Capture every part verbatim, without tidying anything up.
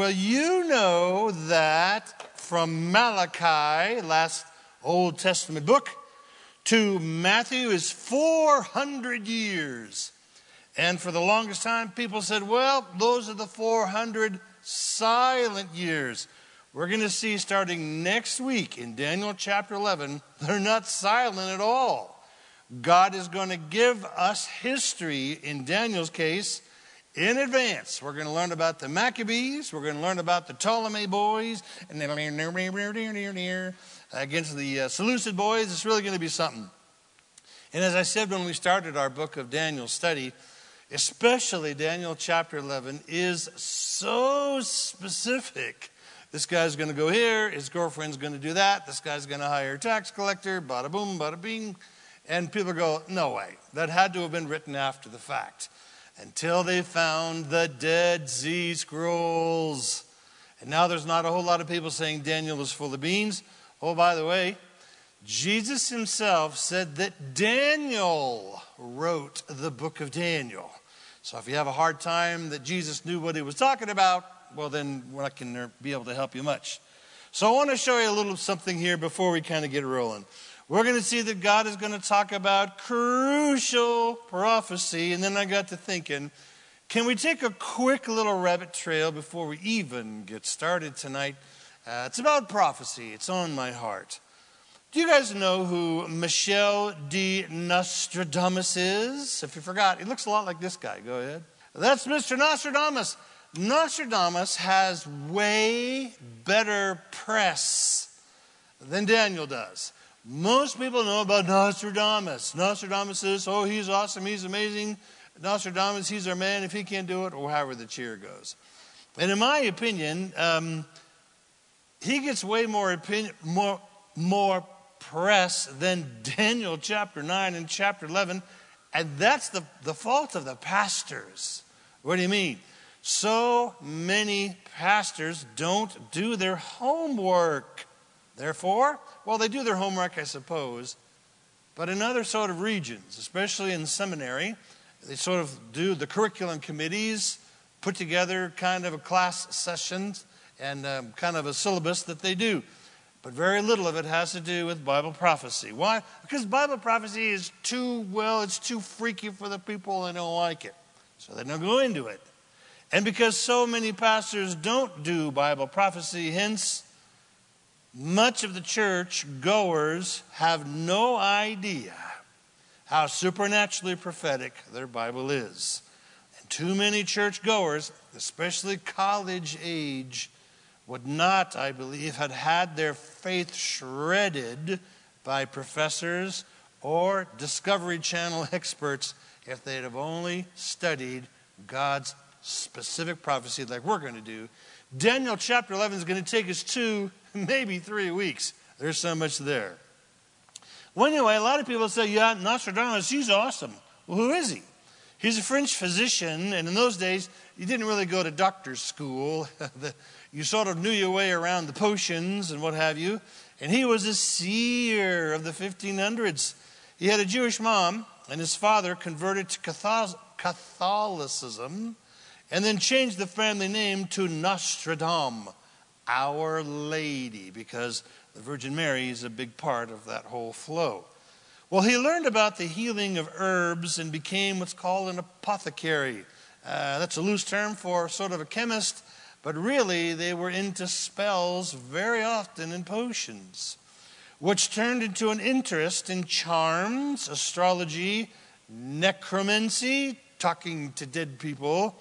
Well, you know that from Malachi, last Old Testament book, to Matthew is four hundred years. And for the longest time, people said, well, those are the four hundred silent years. We're going to see starting next week in Daniel chapter eleven, they're not silent at all. God is going to give us history, in Daniel's case, in advance. We're going to learn about the Maccabees. We're going to learn about the Ptolemy boys. And then against the uh, Seleucid boys. It's really going to be something. And as I said when we started our book of Daniel study, especially Daniel chapter eleven is so specific. This guy's going to go here. His girlfriend's going to do that. This guy's going to hire a tax collector. Bada boom, bada bing. And people go, no way. That had to have been written after the fact. Until they found the Dead Sea Scrolls. And now there's not a whole lot of people saying Daniel was full of beans. Oh, by the way, Jesus himself said that Daniel wrote the book of Daniel. So if you have a hard time that Jesus knew what he was talking about, well, then we're not going to be able to help you much. So I want to show you a little something here before we kind of get rolling. We're going to see that God is going to talk about crucial prophecy. And then I got to thinking, can we take a quick little rabbit trail before we even get started tonight? Uh, it's about prophecy. It's on my heart. Do you guys know who Michel de Nostradamus is? If you forgot, he looks a lot like this guy. Go ahead. That's Mister Nostradamus. Nostradamus has way better press than Daniel does. Most people know about Nostradamus. Nostradamus says, oh, he's awesome, he's amazing. Nostradamus, he's our man. If he can't do it, or however the cheer goes. And in my opinion, um, he gets way more opinion, more, more press than Daniel chapter nine and chapter eleven. And that's the, the fault of the pastors. What do you mean? So many pastors don't do their homework. Therefore, well, they do their homework, I suppose, but in other sort of regions, especially in seminary, they sort of do the curriculum committees, put together kind of a class session and um, kind of a syllabus that they do. But very little of it has to do with Bible prophecy. Why? Because Bible prophecy is too, well, it's too freaky for the people and don't like it. So they don't go into it. And because so many pastors don't do Bible prophecy, hence, much of the church goers have no idea how supernaturally prophetic their Bible is. And too many church goers, especially college age, would not, I believe, have had their faith shredded by professors or Discovery Channel experts if they'd have only studied God's specific prophecy like we're going to do. Daniel chapter eleven is going to take us two, maybe three weeks. There's so much there. Well, anyway, a lot of people say, yeah, Nostradamus, he's awesome. Well, who is he? He's a French physician, and in those days, you didn't really go to doctor's school. You sort of knew your way around the potions and what have you. And he was a seer of the fifteen hundreds. He had a Jewish mom, and his father converted to Catholicism, and then changed the family name to Nostradam, Our Lady, because the Virgin Mary is a big part of that whole flow. Well, he learned about the healing of herbs and became what's called an apothecary. Uh, that's a loose term for sort of a chemist, but really they were into spells very often and potions, which turned into an interest in charms, astrology, necromancy, talking to dead people,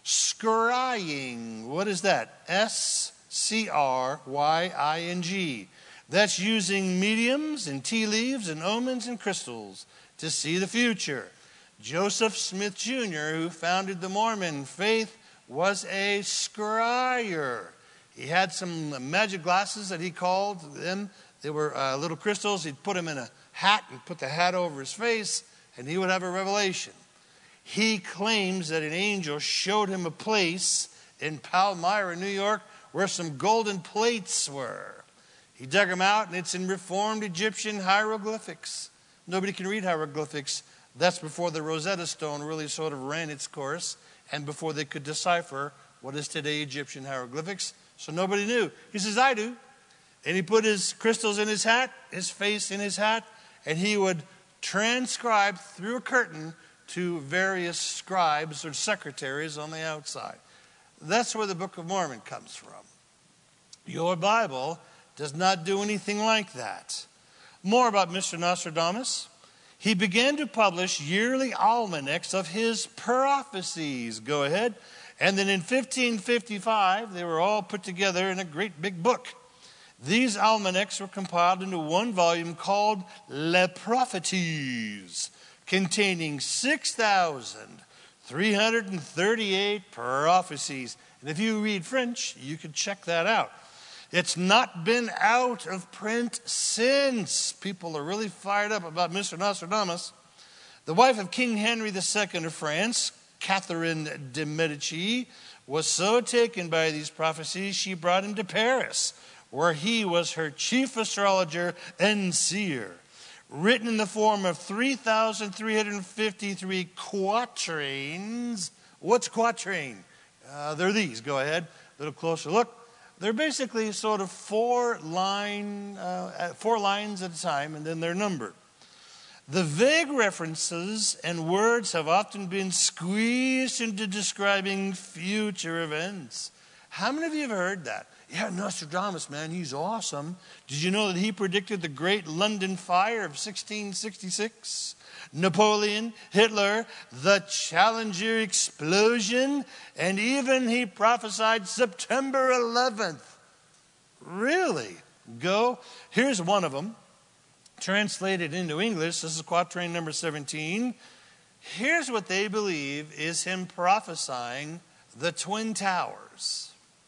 scrying. What is that? S C R Y I N G. That's using mediums and tea leaves and omens and crystals to see the future. Joseph Smith Junior, who founded the Mormon faith, was a scryer. He had some magic glasses that he called them. They were uh, little crystals. He'd put them in a hat and put the hat over his face, and he would have a revelation. He claims that an angel showed him a place in Palmyra, New York, where some golden plates were. He dug them out, and it's in Reformed Egyptian hieroglyphics. Nobody can read hieroglyphics. That's before the Rosetta Stone really sort of ran its course, and before they could decipher what is today Egyptian hieroglyphics. So nobody knew. He says, I do. And he put his crystals in his hat, his face in his hat, and he would transcribe through a curtain to various scribes or secretaries on the outside. That's where the Book of Mormon comes from. Your Bible does not do anything like that. More about Mister Nostradamus. He began to publish yearly almanacs of his prophecies. Go ahead. And then in fifteen fifty-five, they were all put together in a great big book. These almanacs were compiled into one volume called Les Prophéties, containing six thousand three hundred thirty-eight prophecies. And if you read French, you can check that out. It's not been out of print since. People are really fired up about Mister Nostradamus. The wife of King Henry the Second of France, Catherine de Medici, was so taken by these prophecies, she brought him to Paris, where he was her chief astrologer and seer. Written in the form of three thousand three hundred fifty-three quatrains. What's quatrain? Uh, they're these. Go ahead. A little closer look. They're basically sort of four line, uh, four lines at a time, and then they're numbered. The vague references and words have often been squeezed into describing future events. How many of you have heard that? Yeah, Nostradamus, man, he's awesome. Did you know that he predicted the Great London Fire of sixteen sixty-six? Napoleon, Hitler, the Challenger explosion, and even he prophesied September eleventh. Really? Go. Here's one of them. Translated into English, this is quatrain number seventeen. Here's what they believe is him prophesying the Twin Towers.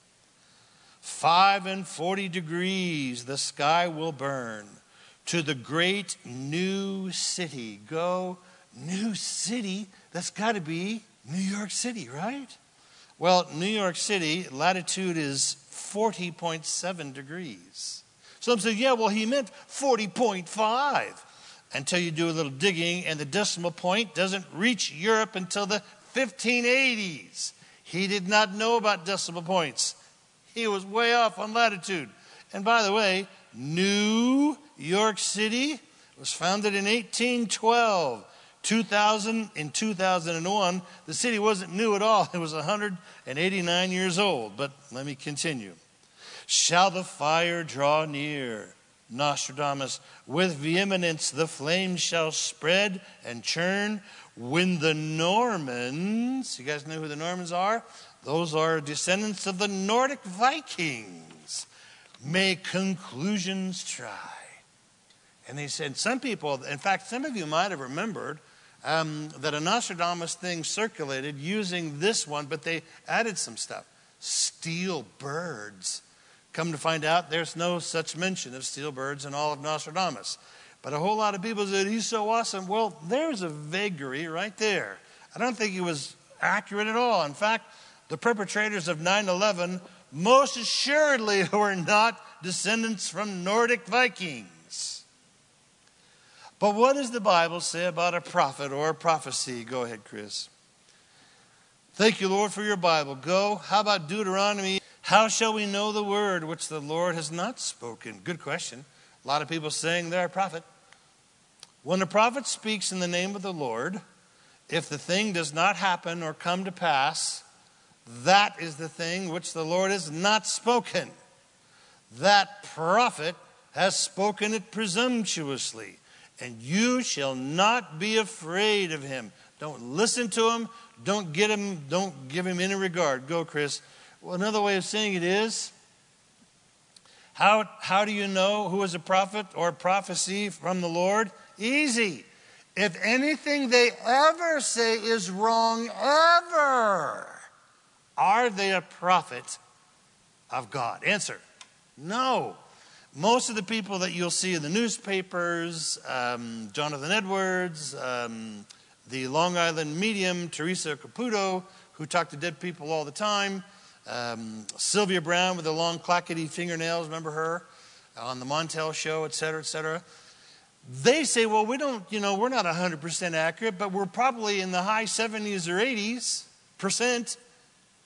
Five and forty degrees the sky will burn. To the great new city. Go, new city? That's got to be New York City, right? Well, New York City, latitude is forty point seven degrees. Some say, yeah, well, he meant forty point five. Until you do a little digging, and the decimal point doesn't reach Europe until the fifteen eighties. He did not know about decimal points. He was way off on latitude. And by the way, New York City was founded in eighteen twelve. two thousand, in two thousand one, the city wasn't new at all. It was one hundred eighty-nine years old. But let me continue. Shall the fire draw near? Nostradamus, with vehemence the flames shall spread and churn. When the Normans, you guys know who the Normans are? Those are descendants of the Nordic Vikings. May conclusions try. And they said, some people, in fact, some of you might have remembered um, that a Nostradamus thing circulated using this one, but they added some stuff. Steel birds. Come to find out, there's no such mention of steel birds in all of Nostradamus. But a whole lot of people said, he's so awesome. Well, there's a vagary right there. I don't think he was accurate at all. In fact, the perpetrators of nine eleven most assuredly were not descendants from Nordic Vikings. But what does the Bible say about a prophet or a prophecy? Go ahead, Chris. Thank you, Lord, for your Bible. Go. How about Deuteronomy? How shall we know the word which the Lord has not spoken? Good question. A lot of people saying they're a prophet. When a prophet speaks in the name of the Lord, if the thing does not happen or come to pass, that is the thing which the Lord has not spoken. That prophet has spoken it presumptuously, and you shall not be afraid of him. Don't listen to him. Don't get him. Don't give him any regard. Go, Chris. Well, another way of saying it is, how, how do you know who is a prophet or prophecy from the Lord? Easy. If anything they ever say is wrong ever, are they a prophet of God? Answer, no. Most of the people that you'll see in the newspapers, um, Jonathan Edwards, um, the Long Island medium, Teresa Caputo, who talked to dead people all the time, um, Sylvia Brown with the long clackety fingernails, remember her, on the Montel show, et cetera, et cetera. They say, well, we don't, you know, we're not one hundred percent accurate, but we're probably in the high seventies or eighties percent. Well,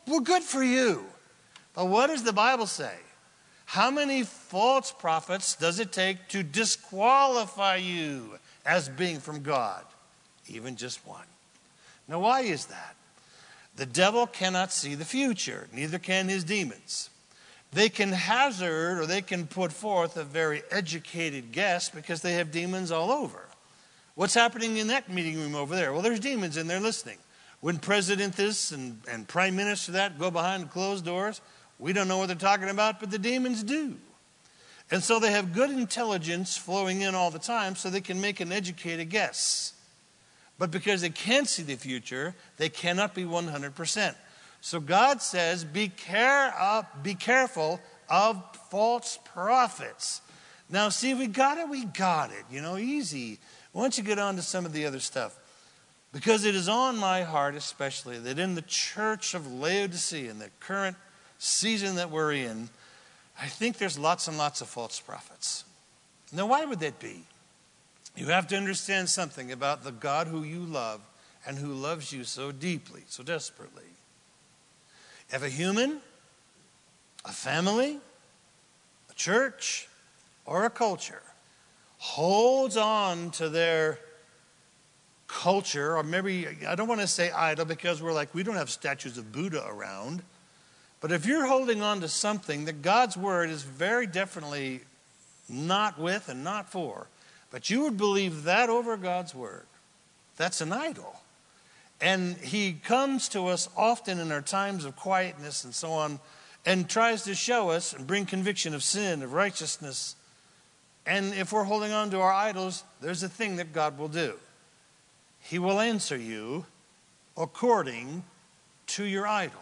Well, good for you. But what does the Bible say? How many false prophets does it take to disqualify you as being from God? Even just one. Now, why is that? The devil cannot see the future, neither can his demons. They can hazard or they can put forth a very educated guess because they have demons all over. What's happening in that meeting room over there? Well, there's demons in there listening. When President this and, and Prime Minister that go behind closed doors, we don't know what they're talking about, but the demons do. And so they have good intelligence flowing in all the time so they can make an educated guess. But because they can't see the future, they cannot be one hundred percent. So God says, be, care of, be careful of false prophets. Now, see, we got it, we got it. You know, easy. Why don't you get on to some of the other stuff? Because it is on my heart especially that in the church of Laodicea, in the current season that we're in, I think there's lots and lots of false prophets. Now, why would that be? You have to understand something about the God who you love and who loves you so deeply, so desperately. If a human, a family, a church, or a culture holds on to their culture, or maybe, I don't want to say idol because we're like, we don't have statues of Buddha around. But if you're holding on to something that God's word is very definitely not with and not for, but you would believe that over God's word, that's an idol. And he comes to us often in our times of quietness and so on, and tries to show us and bring conviction of sin, of righteousness. And if we're holding on to our idols, there's a thing that God will do. He will answer you according to your idol.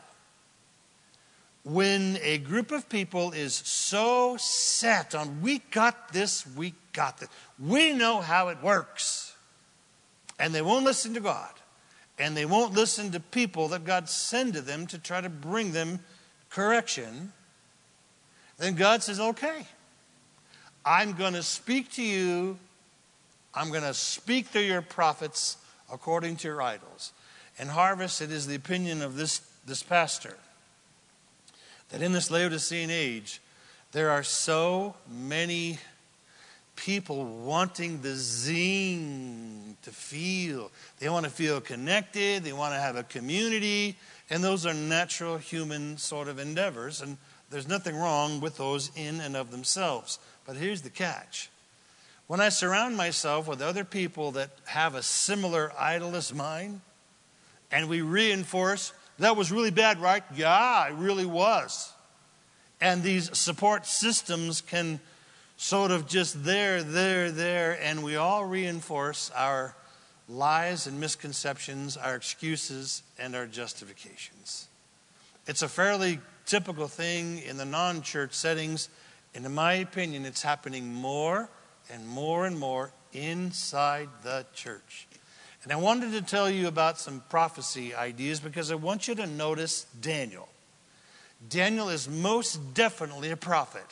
When a group of people is so set on, we got this, we got this, we know how it works, and they won't listen to God, and they won't listen to people that God send to them to try to bring them correction, then God says, okay, I'm going to speak to you, I'm going to speak through your prophets according to your idols. In Harvest, it is the opinion of this, this pastor that in this Laodicean age, there are so many people wanting the zing to feel. They want to feel connected. They want to have a community. And those are natural human sort of endeavors. And there's nothing wrong with those in and of themselves. But here's the catch. When I surround myself with other people that have a similar idol as mine, and we reinforce, that was really bad, right? Yeah, it really was. And these support systems can sort of just there, there, there, and we all reinforce our lies and misconceptions, our excuses, and our justifications. It's a fairly typical thing in the non-church settings, and in my opinion, it's happening more and more and more inside the church. And I wanted to tell you about some prophecy ideas because I want you to notice Daniel. Daniel is most definitely a prophet.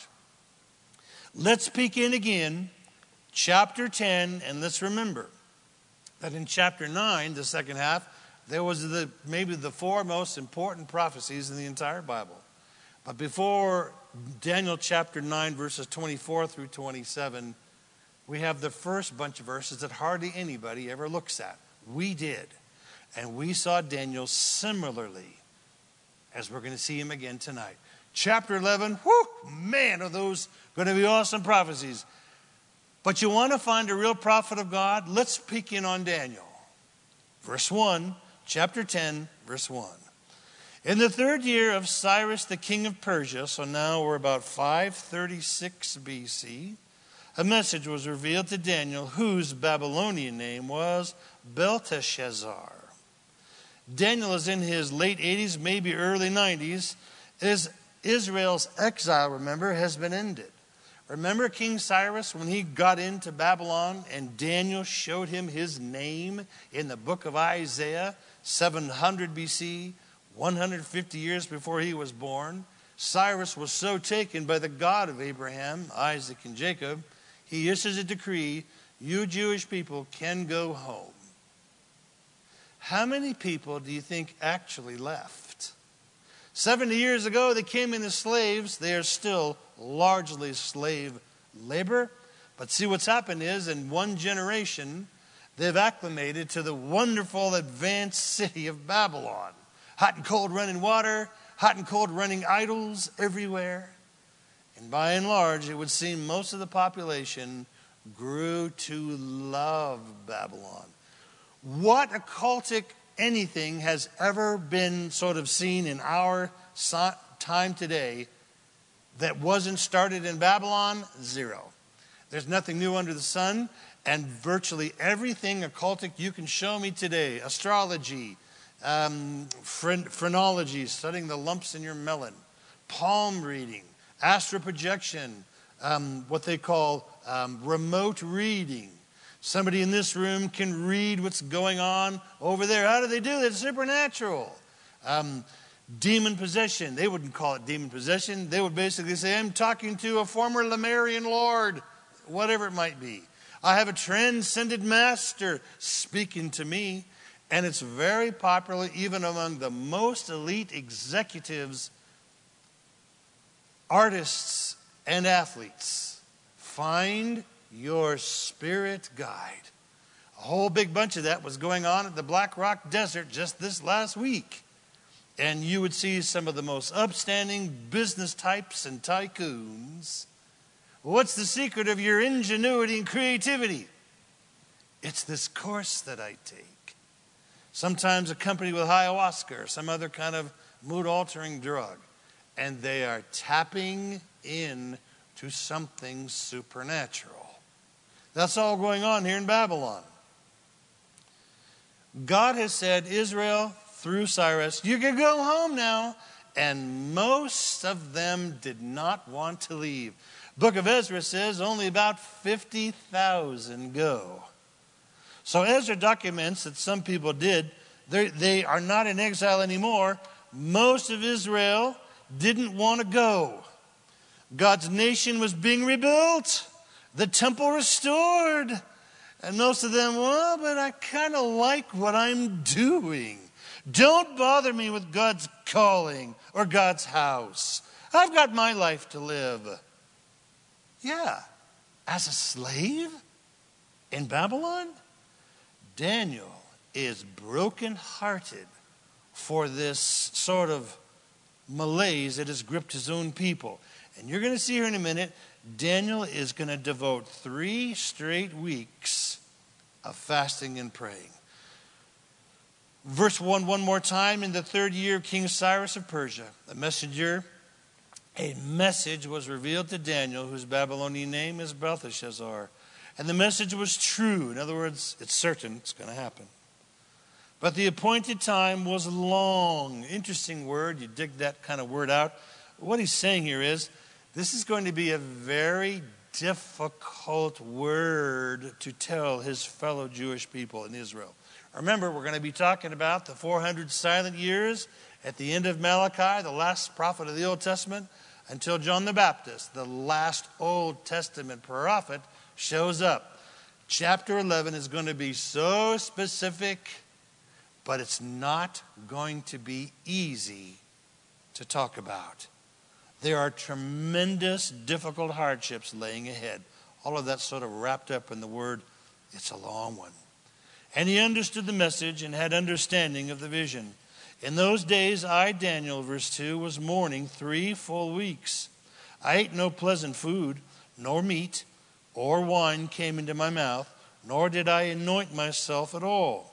Let's peek in again, chapter ten, and let's remember that in chapter nine, the second half, there was the maybe the four most important prophecies in the entire Bible. But before Daniel chapter nine, verses twenty-four through twenty-seven, we have the first bunch of verses that hardly anybody ever looks at. We did. And we saw Daniel similarly, as we're going to see him again tonight. Chapter eleven, whoo, man, are those going to be awesome prophecies. But you want to find a real prophet of God? Let's peek in on Daniel. Verse one, chapter ten, verse one. In the third year of Cyrus, the king of Persia, so now we're about five thirty-six B C, a message was revealed to Daniel, whose Babylonian name was Belteshazzar. Daniel is in his late eighties, maybe early nineties. Is Israel's exile, remember, has been ended. Remember King Cyrus when he got into Babylon and Daniel showed him his name in the book of Isaiah, seven hundred B C, one hundred fifty years before he was born. Cyrus was so taken by the God of Abraham, Isaac, and Jacob, he issues a decree, you Jewish people can go home. How many people do you think actually left? seventy years ago, they came in as slaves. They are still largely slave labor. But see, what's happened is in one generation, they've acclimated to the wonderful advanced city of Babylon. Hot and cold running water, hot and cold running idols everywhere. And by and large, it would seem most of the population grew to love Babylon. What occultic anything has ever been sort of seen in our time today that wasn't started in Babylon? Zero. There's nothing new under the sun, and virtually everything occultic you can show me today, astrology, um, phrenology, studying the lumps in your melon, palm reading, astral projection, um, what they call um, remote reading. Somebody in this room can read what's going on over there. How do they do that? It's supernatural. Um, demon possession. They wouldn't call it demon possession. They would basically say, I'm talking to a former Lemurian lord, whatever it might be. I have a transcended master speaking to me. And it's very popular even among the most elite executives, artists, and athletes. Find your spirit guide. A whole big bunch of that was going on at the Black Rock Desert just this last week. And you would see some of the most upstanding business types and tycoons. What's the secret of your ingenuity and creativity? It's this course that I take. Sometimes accompanied with ayahuasca or some other kind of mood-altering drug. And they are tapping in to something supernatural. That's all going on here in Babylon. God has said, Israel, through Cyrus, you can go home now. And most of them did not want to leave. Book of Ezra says only about fifty thousand go. So Ezra documents that some people did. They, they are not in exile anymore. Most of Israel didn't want to go. God's nation was being rebuilt. The temple restored. And most of them, well, but I kind of like what I'm doing. Don't bother me with God's calling or God's house. I've got my life to live. Yeah, as a slave in Babylon, Daniel is brokenhearted for this sort of malaise that has gripped his own people. And you're going to see here in a minute, Daniel is going to devote three straight weeks of fasting and praying. Verse one, one more time. In the third year of King Cyrus of Persia, a messenger, a message was revealed to Daniel, whose Babylonian name is Belteshazzar. And the message was true. In other words, it's certain it's going to happen. But the appointed time was long. Interesting word. You dig that kind of word out. What he's saying here is, this is going to be a very difficult word to tell his fellow Jewish people in Israel. Remember, we're going to be talking about the four hundred silent years at the end of Malachi, the last prophet of the Old Testament, until John the Baptist, the last Old Testament prophet, shows up. Chapter eleven is going to be so specific, but it's not going to be easy to talk about. There are tremendous, difficult hardships laying ahead. All of that sort of wrapped up in the word, it's a long one. And he understood the message and had understanding of the vision. In those days, I, Daniel, verse two, was mourning three full weeks. I ate no pleasant food, nor meat, or wine came into my mouth, nor did I anoint myself at all,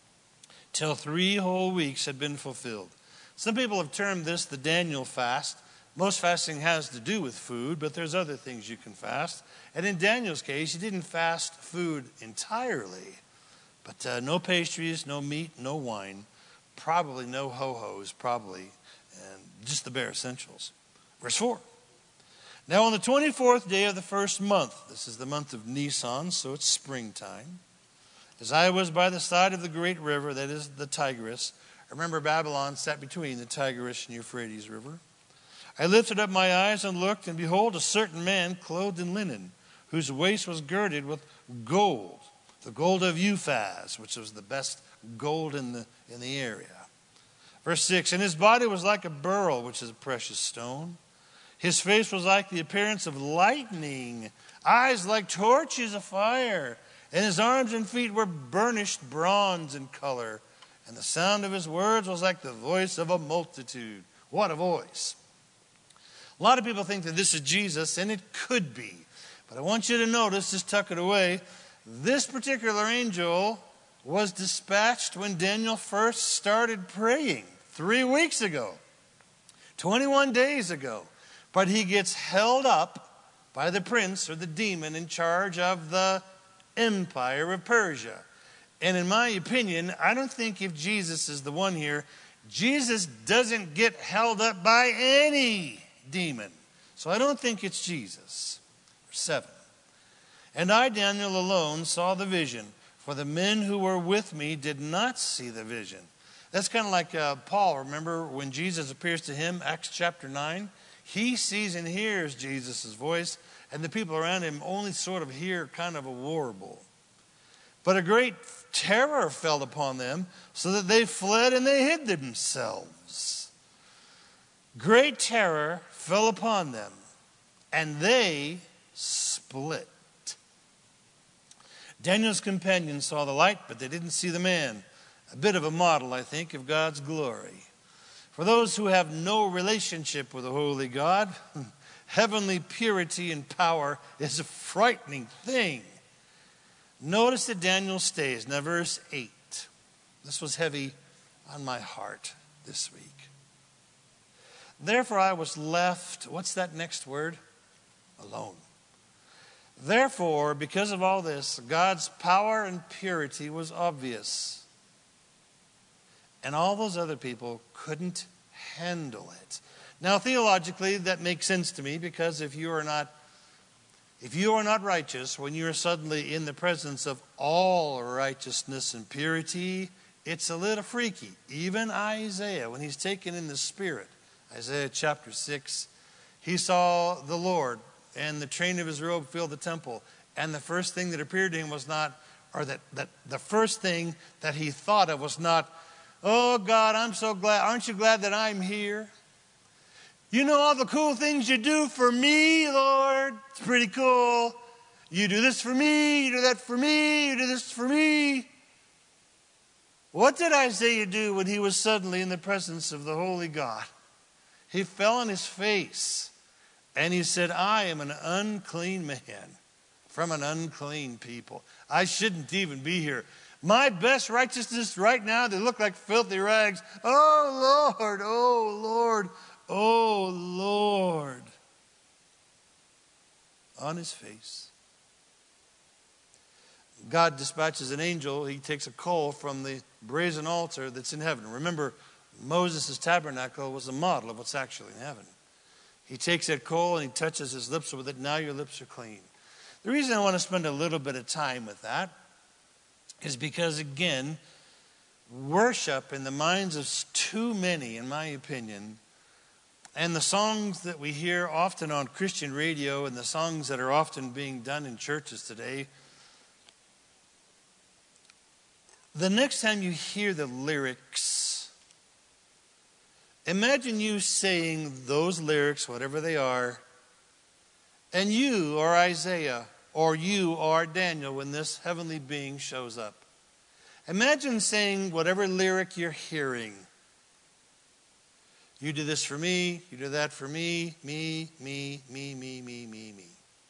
till three whole weeks had been fulfilled. Some people have termed this the Daniel fast. Most fasting has to do with food, but there's other things you can fast. And in Daniel's case, he didn't fast food entirely, but uh, no pastries, no meat, no wine, probably no ho-hos, probably, and just the bare essentials. Verse four. Now on the twenty-fourth day of the first month, this is the month of Nisan, so it's springtime, as I was by the side of the great river, that is the Tigris. Remember, Babylon sat between the Tigris and Euphrates River. I lifted up my eyes and looked, and behold, a certain man clothed in linen, whose waist was girded with gold, the gold of Uphaz, which was the best gold in the, in the area. Verse six, and his body was like a beryl, which is a precious stone. His face was like the appearance of lightning, eyes like torches of fire, and his arms and feet were burnished bronze in color. And the sound of his words was like the voice of a multitude. What a voice. A lot of people think that this is Jesus, and it could be. But I want you to notice, just tuck it away, this particular angel was dispatched when Daniel first started praying three weeks ago, twenty-one days ago. But he gets held up by the prince or the demon in charge of the empire of Persia. And in my opinion, I don't think if Jesus is the one here, Jesus doesn't get held up by any demon. So I don't think it's Jesus. Verse seven. And I, Daniel, alone saw the vision, for the men who were with me did not see the vision. That's kind of like uh, Paul, remember when Jesus appears to him, Acts chapter nine? He sees and hears Jesus' voice, and the people around him only sort of hear kind of a warble. But a great terror fell upon them, so that they fled and they hid themselves. Great terror fell upon them, and they split. Daniel's companions saw the light, but they didn't see the man. A bit of a model, I think, of God's glory. For those who have no relationship with the holy God, heavenly purity and power is a frightening thing. Notice that Daniel stays. Now, verse eight. This was heavy on my heart this week. Therefore I was left, what's that next word? Alone. Therefore, because of all this, God's power and purity was obvious. And all those other people couldn't handle it. Now, theologically, that makes sense to me, because if you are not if you are not righteous, when you are suddenly in the presence of all righteousness and purity, it's a little freaky. Even Isaiah, when he's taken in the Spirit, Isaiah chapter six, he saw the Lord, and the train of his robe filled the temple. And the first thing that appeared to him was not, or that, that the first thing that he thought of was not, oh God, I'm so glad. Aren't you glad that I'm here? You know all the cool things you do for me, Lord. It's pretty cool. You do this for me. You do that for me. You do this for me. What did Isaiah do when he was suddenly in the presence of the holy God? He fell on his face and he said, I am an unclean man from an unclean people. I shouldn't even be here. My best righteousness right now, they look like filthy rags. Oh, Lord, oh, Lord, oh, Lord. On his face. God dispatches an angel. He takes a coal from the brazen altar that's in heaven. Remember, Moses' tabernacle was a model of what's actually in heaven. He takes that coal and he touches his lips with it. Now your lips are clean. The reason I want to spend a little bit of time with that is because, again, worship in the minds of too many, in my opinion, and the songs that we hear often on Christian radio and the songs that are often being done in churches today, the next time you hear the lyrics, imagine you saying those lyrics, whatever they are, and you are Isaiah, or you are Daniel when this heavenly being shows up. Imagine saying whatever lyric you're hearing. You do this for me, you do that for me, me, me, me, me, me, me, me.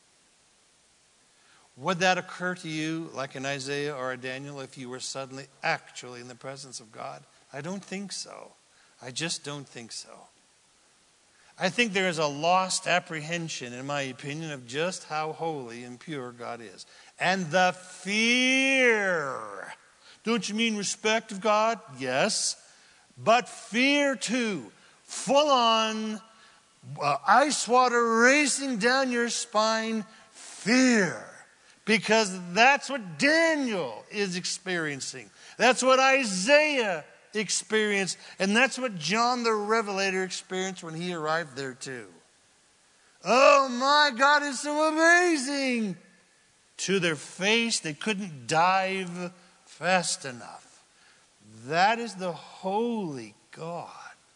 Would that occur to you like an Isaiah or a Daniel if you were suddenly actually in the presence of God? I don't think so. I just don't think so. I think there is a lost apprehension, in my opinion, of just how holy and pure God is. And the fear. Don't you mean respect of God? Yes. But fear too. Full on, uh, ice water racing down your spine. Fear. Because that's what Daniel is experiencing. That's what Isaiah experienced. And that's what John the Revelator experienced when he arrived there too. Oh my God, it's so amazing. To their face, they couldn't dive fast enough. That is the holy God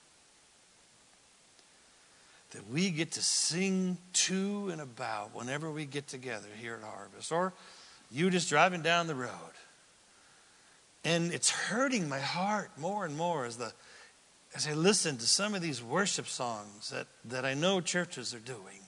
that we get to sing to and about whenever we get together here at Harvest, or you just driving down the road. And it's hurting my heart more and more as the as I listen to some of these worship songs that, that I know churches are doing.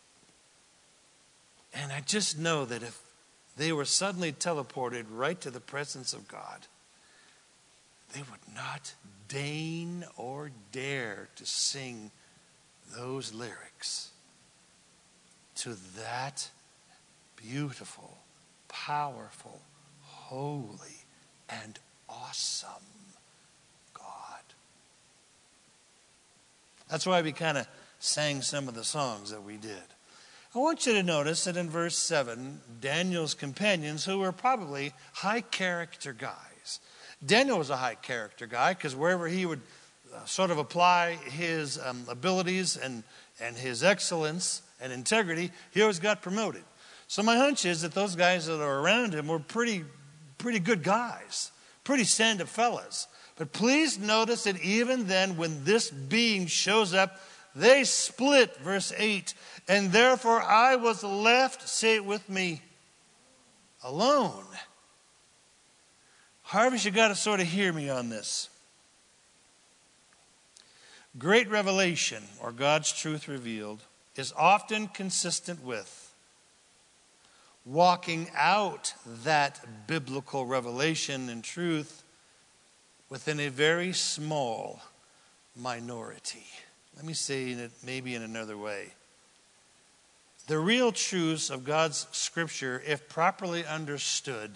And I just know that if they were suddenly teleported right to the presence of God, they would not deign or dare to sing those lyrics to that beautiful, powerful, holy, and awesome God. That's why we kind of sang some of the songs that we did. I want you to notice that in verse seven, Daniel's companions, who were probably high character guys. Daniel was a high character guy because wherever he would uh, sort of apply his um, abilities and, and his excellence and integrity, he always got promoted. So my hunch is that those guys that are around him were pretty, pretty good guys, pretty stand-up fellas. But please notice that even then, when this being shows up, they split, verse eight. And therefore I was left, say it with me, alone. Harvest, you got to sort of hear me on this. Great revelation, or God's truth revealed, is often consistent with walking out that biblical revelation and truth within a very small minority. Let me say it maybe in another way. The real truths of God's scripture, if properly understood,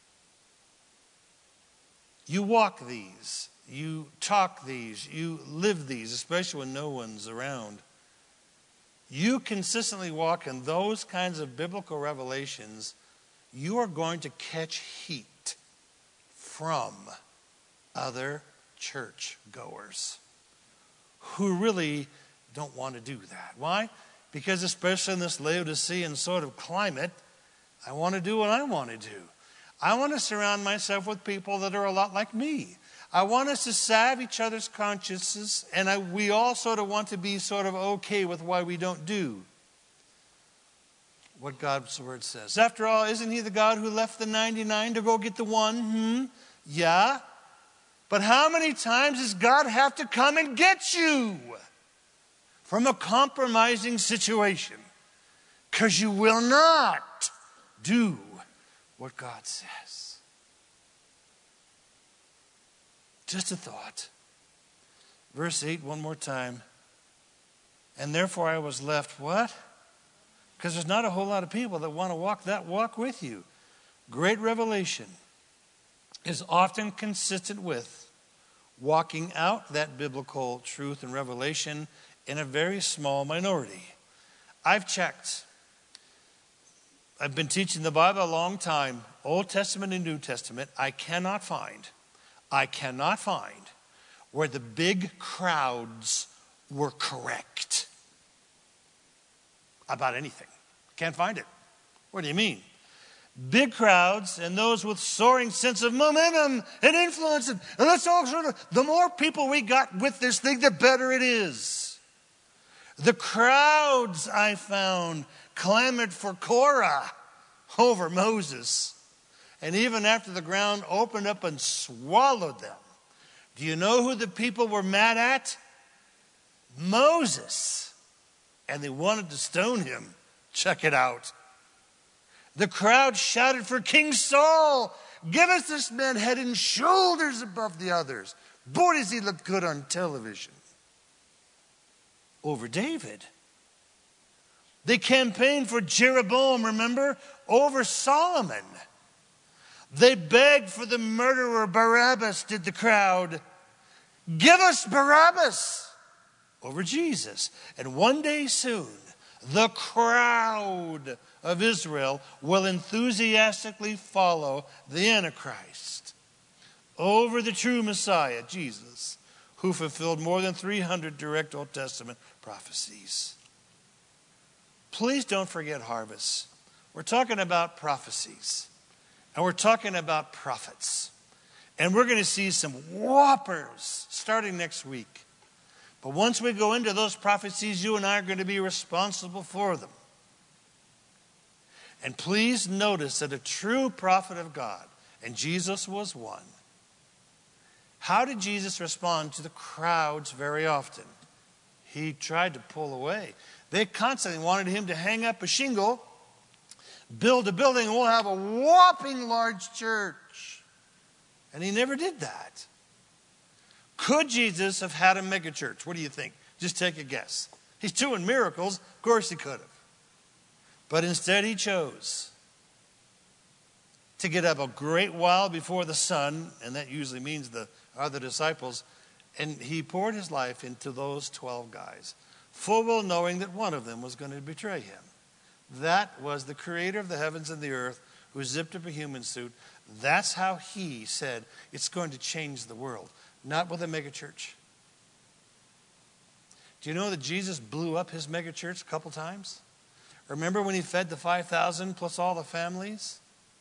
you walk these, you talk these, you live these, especially when no one's around. You consistently walk in those kinds of biblical revelations, you are going to catch heat from other church goers who really don't want to do that. Why? Because especially in this Laodicean sort of climate, I want to do what I want to do. I want to surround myself with people that are a lot like me. I want us to salve each other's consciences, and I, we all sort of want to be sort of okay with why we don't do what God's word says. After all, isn't he the God who left the ninety-nine to go get the one? Hmm? Yeah. But how many times does God have to come and get you from a compromising situation? Because you will not do what God says. Just a thought. Verse eight, one more time. And therefore I was left, what? Because there's not a whole lot of people that want to walk that walk with you. Great revelation is often consistent with walking out that biblical truth and revelation in a very small minority. I've checked. I've been teaching the Bible a long time, Old Testament and New Testament. I cannot find, I cannot find where the big crowds were correct about anything. Can't find it. What do you mean? Big crowds and those with soaring sense of momentum and influence. And let's all sort of, the more people we got with this thing, the better it is. The crowds, I found, clamored for Korah over Moses. And even after the ground opened up and swallowed them, do you know who the people were mad at? Moses. And they wanted to stone him. Check it out. The crowd shouted for King Saul. Give us this man head and shoulders above the others. Boy, does he look good on television. Over David. They campaigned for Jeroboam, remember? Over Solomon. They begged for the murderer Barabbas, did the crowd. Give us Barabbas. Over Jesus. And one day soon, the crowd of Israel will enthusiastically follow the Antichrist over the true Messiah, Jesus, who fulfilled more than three hundred direct Old Testament prophecies. Please don't forget Harvest. We're talking about prophecies, and we're talking about prophets. And we're going to see some whoppers starting next week. But once we go into those prophecies, you and I are going to be responsible for them. And please notice that a true prophet of God, and Jesus was one, how did Jesus respond to the crowds very often? He tried to pull away. They constantly wanted him to hang up a shingle, build a building, and we'll have a whopping large church. And he never did that. Could Jesus have had a megachurch? What do you think? Just take a guess. He's doing miracles. Of course he could have. But instead he chose to get up a great while before the sun, and that usually means the other disciples, and he poured his life into those twelve guys, full well knowing that one of them was going to betray him. That was the creator of the heavens and the earth who zipped up a human suit. That's how he said it's going to change the world, not with a megachurch. Do you know that Jesus blew up his megachurch a couple times? Remember when he fed the five thousand plus all the families?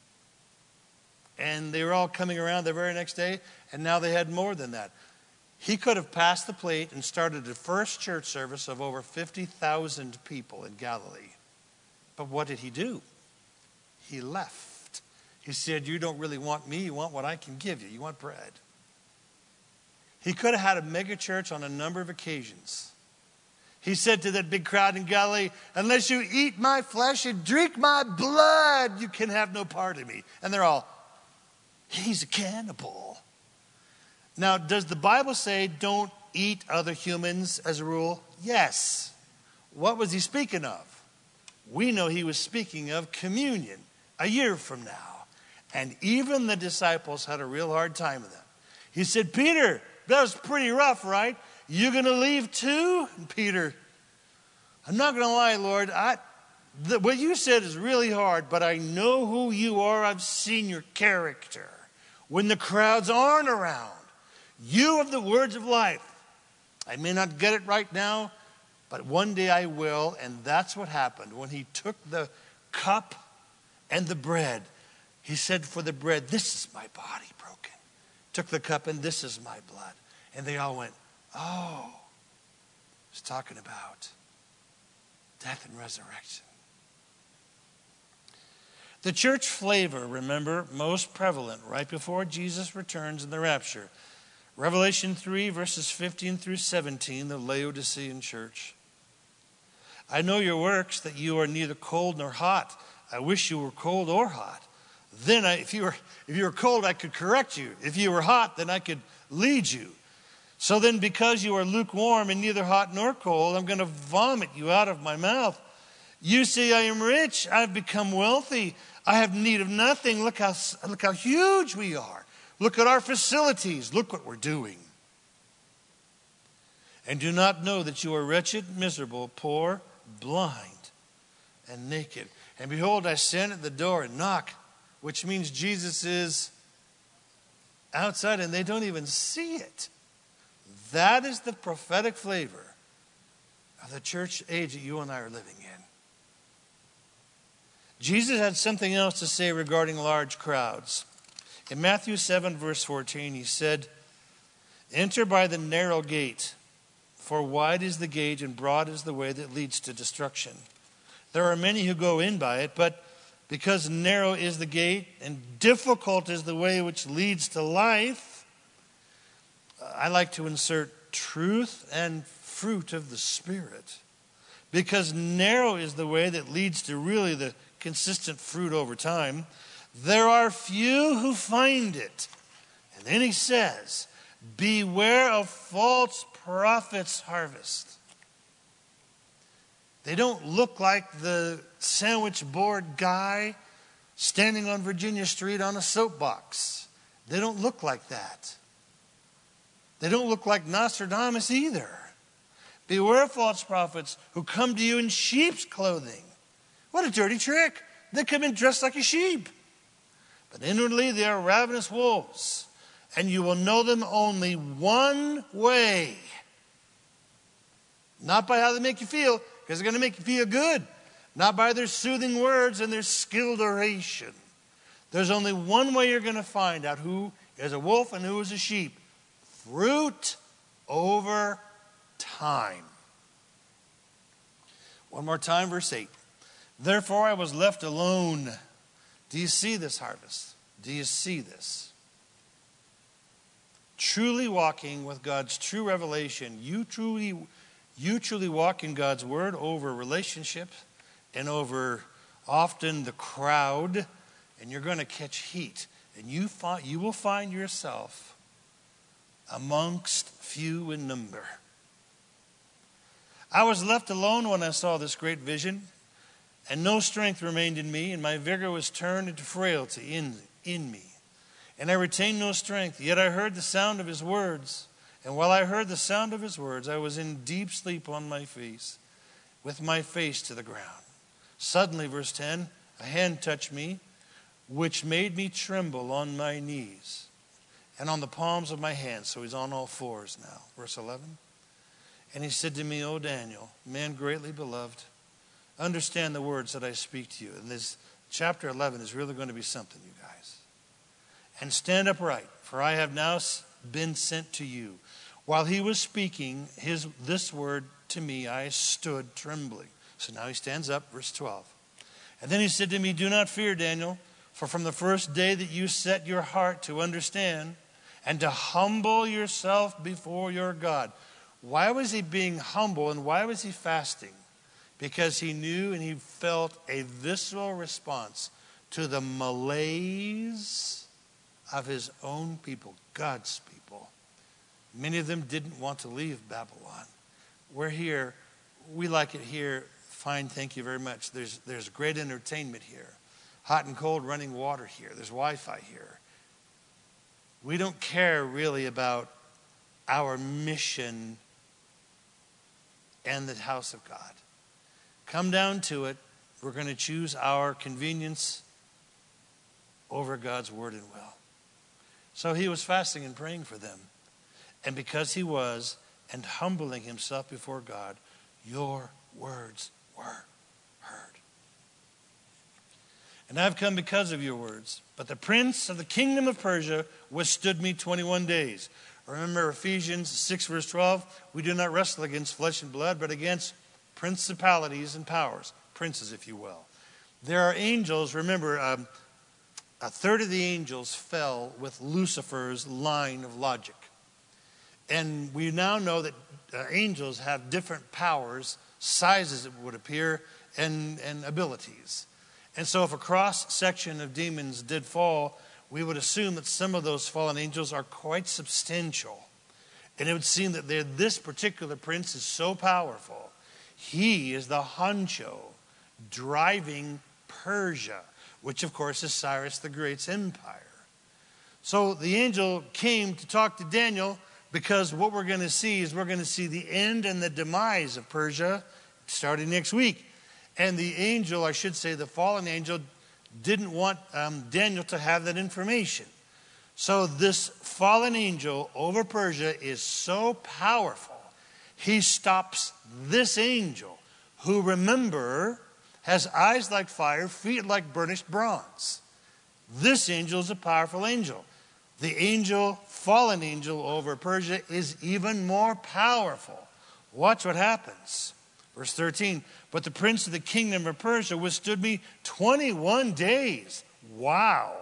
And they were all coming around the very next day, and now they had more than that. He could have passed the plate and started the first church service of over fifty thousand people in Galilee. But what did he do? He left. He said, you don't really want me, you want what I can give you. You want bread. He could have had a mega church on a number of occasions. He said to that big crowd in Galilee, unless you eat my flesh and drink my blood, you can have no part of me. And they're all, he's a cannibal. Now, does the Bible say don't eat other humans as a rule? Yes. What was he speaking of? We know he was speaking of communion a year from now. And even the disciples had a real hard time with him. He said, Peter, that was pretty rough, right? You going to leave too? And Peter, I'm not going to lie, Lord. I, the, what you said is really hard, but I know who you are. I've seen your character. When the crowds aren't around, you have the words of life. I may not get it right now, but one day I will. And that's what happened. When he took the cup and the bread, he said for the bread, this is my body broken. Took the cup and this is my blood. And they all went, oh, he's talking about death and resurrection. The church flavor, remember, most prevalent right before Jesus returns in the rapture. Revelation three, verses fifteen through seventeen, the Laodicean church. I know your works, that you are neither cold nor hot. I wish you were cold or hot. Then I, if you were if you were cold, I could correct you. If you were hot, then I could lead you. So then, because you are lukewarm and neither hot nor cold, I'm going to vomit you out of my mouth. You say, I am rich, I've become wealthy, I have need of nothing. Look how, look how huge we are. Look at our facilities. Look what we're doing. And do not know that you are wretched, miserable, poor, blind, and naked. And behold, I stand at the door and knock, which means Jesus is outside and they don't even see it. That is the prophetic flavor of the church age that you and I are living in. Jesus had something else to say regarding large crowds. In Matthew seven, verse fourteen, he said, enter by the narrow gate, for wide is the gate and broad is the way that leads to destruction. There are many who go in by it, but because narrow is the gate and difficult is the way which leads to life, I like to insert truth and fruit of the Spirit. Because narrow is the way that leads to really the consistent fruit over time. There are few who find it. And then he says, beware of false prophets' harvest. They don't look like the sandwich board guy standing on Virginia Street on a soapbox. They don't look like that. They don't look like Nostradamus either. Beware of false prophets who come to you in sheep's clothing. What a dirty trick. They come in dressed like a sheep. But inwardly they are ravenous wolves. And you will know them only one way. Not by how they make you feel, because they're going to make you feel good. Not by their soothing words and their skilled oration. There's only one way you're going to find out who is a wolf and who is a sheep? Fruit over time. One more time, verse eight. Therefore I was left alone. Do you see this harvest? Do you see this? Truly walking with God's true revelation. You truly, you truly walk in God's word over relationships and over often the crowd, and you're going to catch heat. And you find, you will find yourself amongst few in number. I was left alone when I saw this great vision, and no strength remained in me, and my vigor was turned into frailty in, in me. And I retained no strength, yet I heard the sound of his words. And while I heard the sound of his words, I was in deep sleep on my face, with my face to the ground. Suddenly, verse ten, a hand touched me, which made me tremble on my knees and on the palms of my hands. So he's on all fours now. Verse eleven. And he said to me, O Daniel, man greatly beloved, understand the words that I speak to you. And this chapter eleven is really going to be something, you guys. And stand upright, for I have now been sent to you. While he was speaking his this word to me, I stood trembling. So now he stands up, verse twelve. And then he said to me, do not fear, Daniel, for from the first day that you set your heart to understand and to humble yourself before your God. Why was he being humble and why was he fasting? Because he knew and he felt a visceral response to the malaise of his own people, God's people. Many of them didn't want to leave Babylon. We're here. We like it here. Fine, thank you very much. There's, there's great entertainment here. Hot and cold running water here. There's Wi-Fi here. We don't care really about our mission and the house of God. Come down to it. We're going to choose our convenience over God's word and will. So he was fasting and praying for them. And because he was, and humbling himself before God, your words were heard. And I've come because of your words. But the prince of the kingdom of Persia withstood me twenty-one days. Remember Ephesians six verse twelve, we do not wrestle against flesh and blood, but against principalities and powers, princes if you will. There are angels, remember, um, a third of the angels fell with Lucifer's line of logic. And we now know that uh, angels have different powers, sizes it would appear, and, and abilities. And so if a cross-section of demons did fall, we would assume that some of those fallen angels are quite substantial. And it would seem that this particular prince is so powerful. He is the honcho driving Persia, which of course is Cyrus the Great's empire. So the angel came to talk to Daniel because what we're going to see is we're going to see the end and the demise of Persia starting next week. And the angel, I should say the fallen angel, didn't want um, Daniel to have that information. So this fallen angel over Persia is so powerful, he stops this angel, who, remember, has eyes like fire, feet like burnished bronze. This angel is a powerful angel. The angel, fallen angel over Persia is even more powerful. Watch what happens. Verse thirteen, but the prince of the kingdom of Persia withstood me twenty-one days. Wow.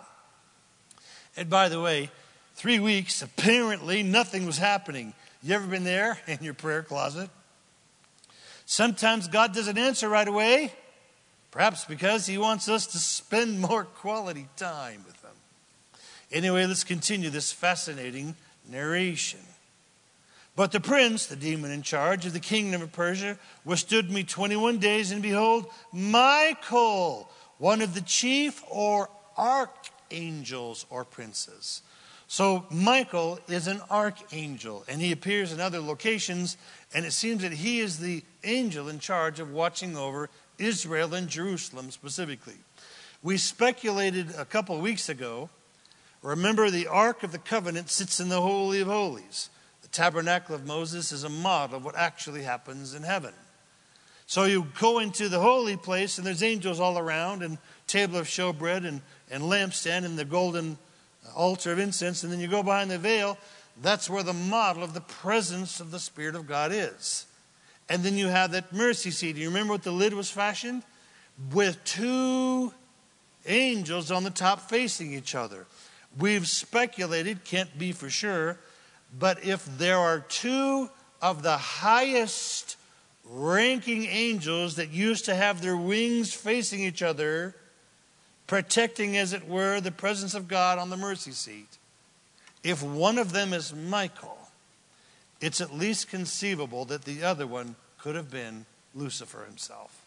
And by the way, three weeks, apparently nothing was happening. You ever been there in your prayer closet? Sometimes God doesn't answer right away, perhaps because he wants us to spend more quality time with him. Anyway, let's continue this fascinating narration. But the prince, the demon in charge of the kingdom of Persia, withstood me twenty-one days, and behold, Michael, one of the chief or archangels or princes. So Michael is an archangel, and he appears in other locations, and it seems that he is the angel in charge of watching over Israel and Jerusalem specifically. We speculated a couple of weeks ago, remember the Ark of the Covenant sits in the Holy of Holies. The tabernacle of Moses is a model of what actually happens in heaven. So you go into the holy place, and there's angels all around, and table of showbread, and, and lampstand, and the golden altar of incense, and then you go behind the veil. That's where the model of the presence of the Spirit of God is. And then you have that mercy seat. Do you remember what the lid was fashioned? With two angels on the top facing each other. We've speculated, can't be for sure, but if there are two of the highest ranking angels that used to have their wings facing each other, protecting, as it were, the presence of God on the mercy seat, if one of them is Michael, it's at least conceivable that the other one could have been Lucifer himself.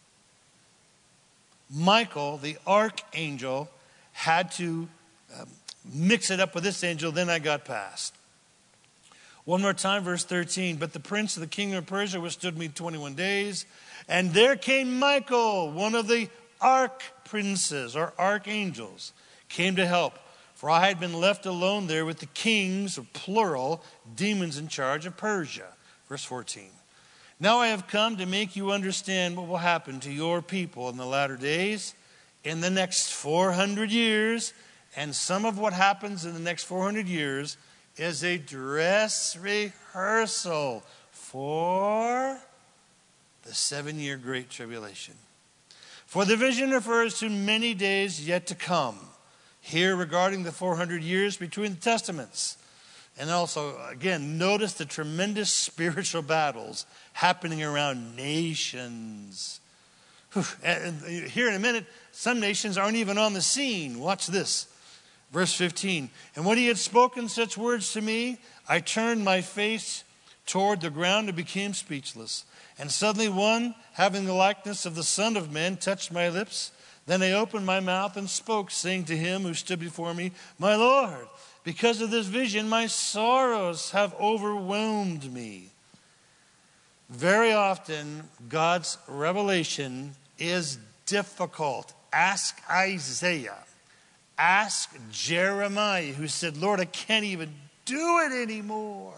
Michael, the archangel, had to um, mix it up with this angel, then I got past. One more time, verse thirteen. But the prince of the kingdom of Persia withstood me twenty-one days, and there came Michael, one of the archprinces or archangels, came to help. For I had been left alone there with the kings, or plural, demons in charge of Persia. Verse fourteen. Now I have come to make you understand what will happen to your people in the latter days, in the next four hundred years. And some of what happens in the next four hundred years is a dress rehearsal for the seven-year Great Tribulation. For the vision refers to many days yet to come. Here regarding the four hundred years between the testaments. And also, again, notice the tremendous spiritual battles happening around nations. And here in a minute, some nations aren't even on the scene. Watch this. Verse fifteen. And when he had spoken such words to me, I turned my face toward the ground and became speechless. And suddenly one, having the likeness of the Son of Man, touched my lips. Then I opened my mouth and spoke, saying to him who stood before me, My Lord, because of this vision, my sorrows have overwhelmed me. Very often, God's revelation is difficult. Ask Isaiah. Ask Jeremiah, who said, Lord, I can't even do it anymore.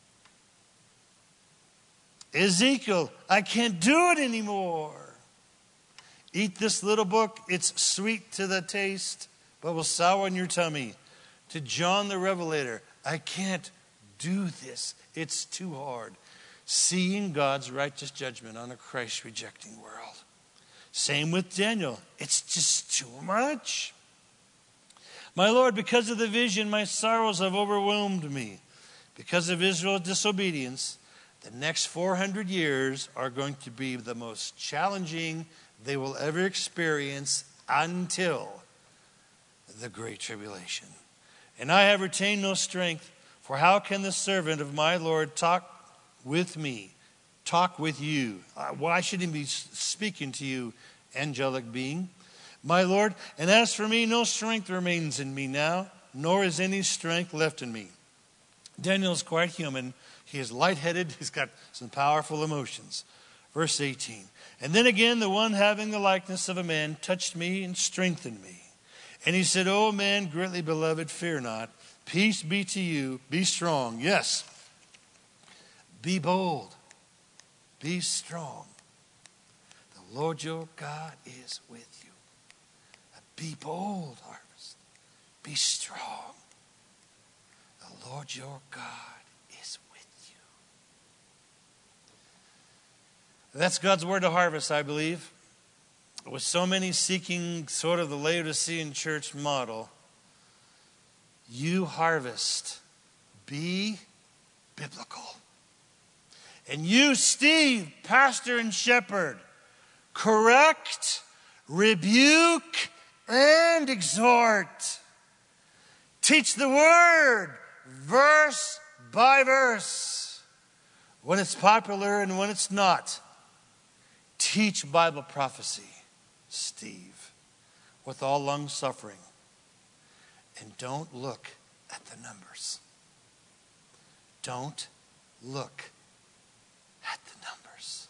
Ezekiel, I can't do it anymore. Eat this little book. It's sweet to the taste, but will sour in your tummy. To John the Revelator, I can't do this. It's too hard. Seeing God's righteous judgment on a Christ-rejecting world. Same with Daniel. It's just too much. My Lord, because of the vision, my sorrows have overwhelmed me. Because of Israel's disobedience, the next four hundred years are going to be the most challenging they will ever experience until the Great Tribulation. And I have retained no strength, for how can the servant of my Lord talk with me, talk with you? Why should he be speaking to you, angelic being? My Lord, and as for me, no strength remains in me now, nor is any strength left in me. Daniel's quite human. He is lightheaded. He's got some powerful emotions. Verse eighteen. And then again, the one having the likeness of a man touched me and strengthened me. And he said, O man, greatly beloved, fear not. Peace be to you. Be strong. Yes. Be bold. Be strong. The Lord your God is with you. Be bold, harvest. Be strong. The Lord your God is with you. That's God's word to harvest, I believe. With so many seeking sort of the Laodicean church model, you harvest. Be biblical. And you, Steve, pastor and shepherd, correct, rebuke, and exhort. Teach the word, verse by verse. When it's popular and when it's not. Teach Bible prophecy, Steve, with all long suffering. And don't look at the numbers. Don't look at the numbers.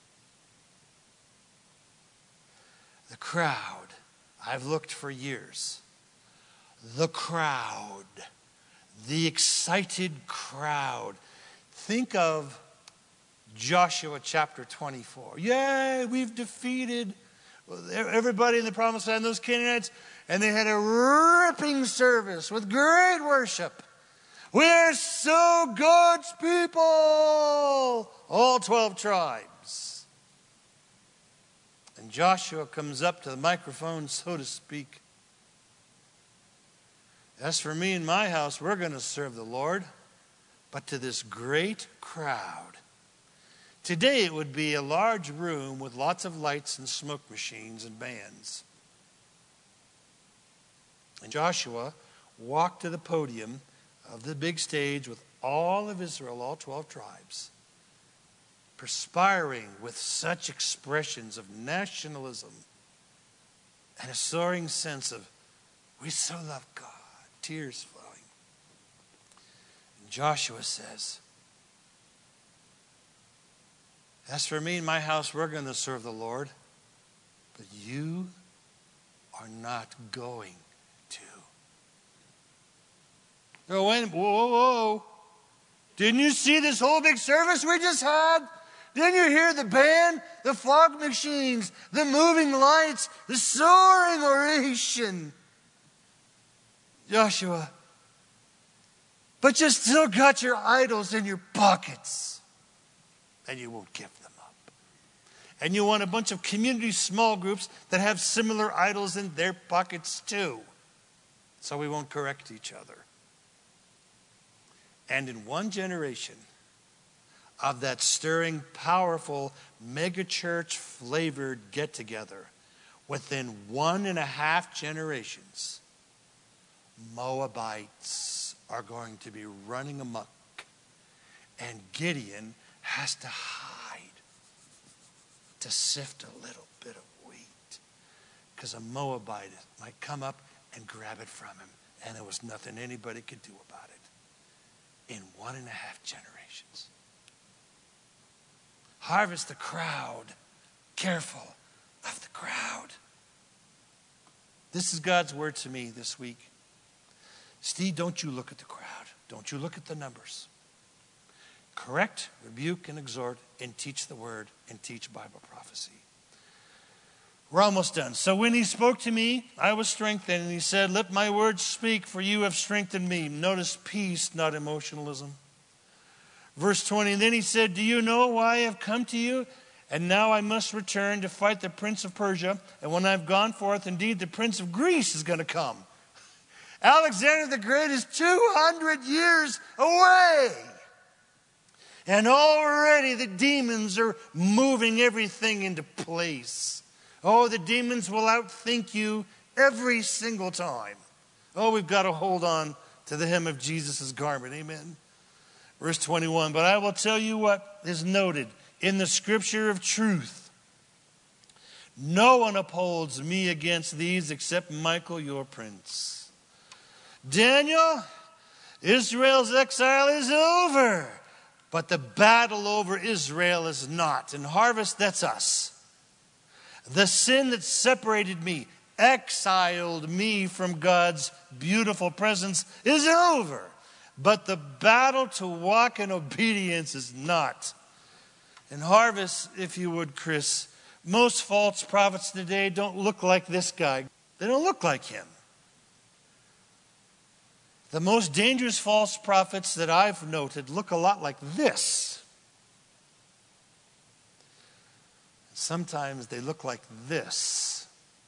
The crowd, I've looked for years. The crowd, the excited crowd. Think of Joshua chapter twenty-four. Yay, we've defeated, everybody in the promised land, those Canaanites, and they had a ripping service with great worship. We are so God's people, all twelve tribes. And Joshua comes up to the microphone, so to speak. As for me and my house, we're going to serve the Lord, but to this great crowd. Today it would be a large room with lots of lights and smoke machines and bands. And Joshua walked to the podium of the big stage with all of Israel, all twelve tribes, perspiring with such expressions of nationalism and a soaring sense of, we so love God, tears flowing. And Joshua says, as for me and my house, we're going to serve the Lord, but you are not going to. Oh, wait, whoa, whoa, whoa. Didn't you see this whole big service we just had? Didn't you hear the band, the fog machines, the moving lights, the soaring oration? Joshua, but you still got your idols in your pockets, and you won't give them up. And you want a bunch of community small groups that have similar idols in their pockets too, so we won't correct each other. And in one generation of that stirring, powerful, megachurch flavored get together, within one and a half generations, Moabites are going to be running amok. And Gideon has to hide to sift a little bit of wheat, because a Moabite might come up and grab it from him, and there was nothing anybody could do about it. In one and a half generations. Harvest the crowd. Careful of the crowd. This is God's word to me this week. Steve, don't you look at the crowd. Don't you look at the numbers. Correct, rebuke, and exhort, and teach the word, and teach Bible prophecy. We're almost done. So when he spoke to me, I was strengthened, and he said, let my words speak, for you have strengthened me. Notice peace, not emotionalism. Verse twenty, and then he said, do you know why I have come to you? And now I must return to fight the prince of Persia. And when I've gone forth, indeed, the prince of Greece is going to come. Alexander the Great is two hundred years away. And already the demons are moving everything into place. Oh, the demons will outthink you every single time. Oh, we've got to hold on to the hem of Jesus' garment. Amen. Verse twenty-one, but I will tell you what is noted in the scripture of truth. No one upholds me against these except Michael, your prince. Daniel, Israel's exile is over, but the battle over Israel is not. And harvest, that's us. The sin that separated me, exiled me from God's beautiful presence is over. But the battle to walk in obedience is not. And harvest, if you would, Chris, most false prophets today don't look like this guy. They don't look like him. The most dangerous false prophets that I've noted look a lot like this. Sometimes they look like this.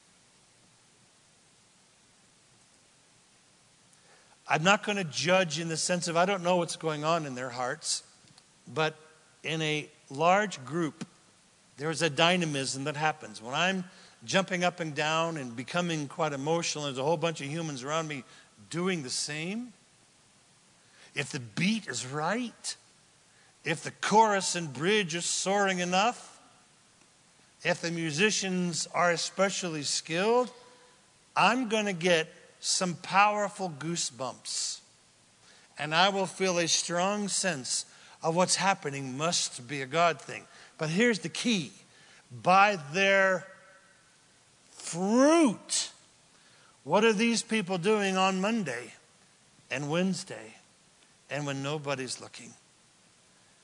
I'm not going to judge in the sense of I don't know what's going on in their hearts, but in a large group, there's a dynamism that happens. When I'm jumping up and down and becoming quite emotional, and there's a whole bunch of humans around me doing the same. If the beat is right, if the chorus and bridge are soaring enough, if the musicians are especially skilled, I'm going to get some powerful goosebumps. And I will feel a strong sense of what's happening must be a God thing. But here's the key. By their fruit, what are these people doing on Monday and Wednesday and when nobody's looking?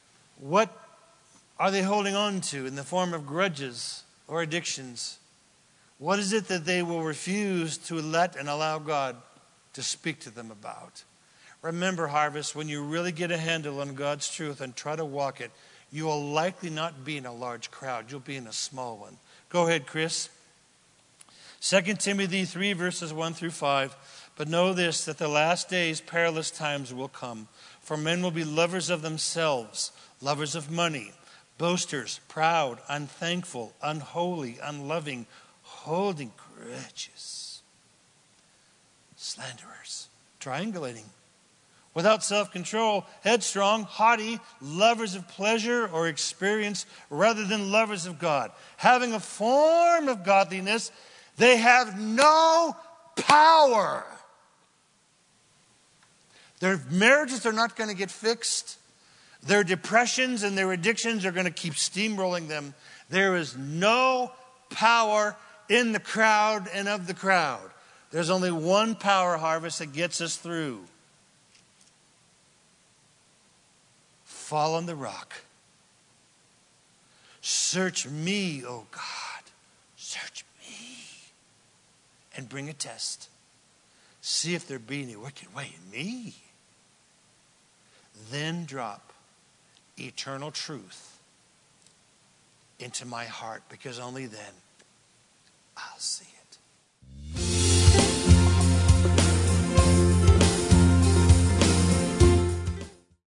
What are they holding on to in the form of grudges or addictions What is it that they will refuse to let and allow God to speak to them about? Remember, Harvest, when you really get a handle on God's truth and try to walk it, you will likely not be in a large crowd. You'll be in a small one. Go ahead, Chris. Second Timothy three, verses one through five. But know this, that the last days perilous times will come. For men will be lovers of themselves, lovers of money, boasters, proud, unthankful, unholy, unloving, holding grudges, slanderers, triangulating, without self-control, headstrong, haughty, lovers of pleasure or experience rather than lovers of God. Having a form of godliness, they have no power. Their marriages are not going to get fixed. Their depressions and their addictions are going to keep steamrolling them. There is no power in the crowd and of the crowd. There's only one power, Harvest, that gets us through. Fall on the rock. Search me, O God. Search me. And bring a test. See if there be any wicked way in me. Then drop eternal truth into my heart, because only then I'll see it.